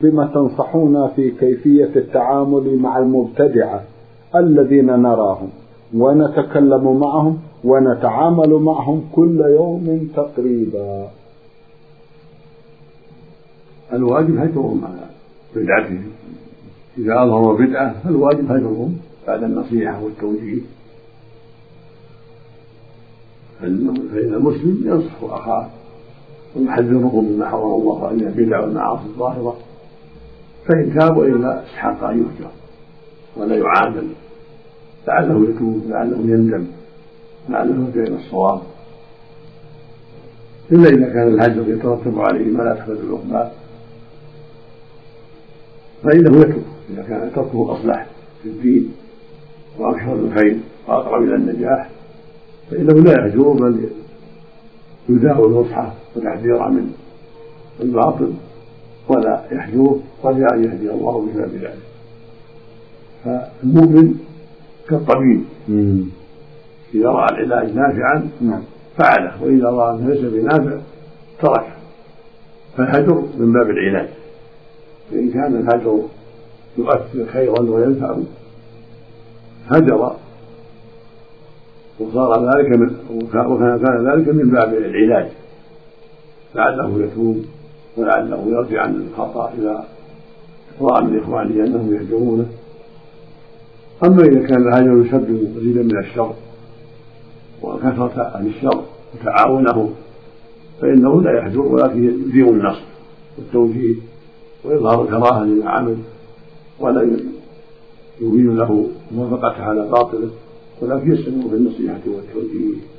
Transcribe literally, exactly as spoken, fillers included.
بما تنصحون في كيفية التعامل مع المبتدعة الذين نراهم ونتكلم معهم ونتعامل معهم كل يوم تقريبا؟ الواجب هجرهم على بدعتهم، إذا أظهروا بدعة فالواجب هجرهم بعد النصيحة والتوجيه، فإن المسلم ينصح أخاه ويحذره مما حرم الله عليه البدع والمعاصي الظاهرة، فإن تاب وإلا استحق أن يهجر ولا يعامل، لعله يتوب لعله يندم لعله يرجع إلى الصواب، إلا إذا كان الهجر يترتب عليه ما لا تحمد العقبى فإنه يتوب، إذا كان تركه أصلح في الدين وأكثر الخير وأقرب إلى النجاح فإنه لا يهجر بل يداوي النصح وتحذيره من الباطل ولا يحجوه رجاء أن يهدي الله بسبب ذلك. فالمؤمن كالطبيب إذا رأى العلاج نافعا فعله، وإذا رأى أنه ليس بنافع تركه، فالهجر من باب العلاج، فإن كان الهجر يؤثر خيرا وينفع هجر وصار ذلك من وكان ذلك من باب العلاج لعله يتوب ولعله يرجع عن الخطأ إذا رأى من إخوانه أنهم يهجرونه. أما إذا كان الهجر يسبب مزيدا من الشر وكثرة عن الشر وتعاونه فإنه لا يهجر ولكن يديم النصر والتوجيه ويظهر الكراهة لما عمل ولا يبين له موافقته على باطله، ولكن يستمر بالنصيحة والتوجيه.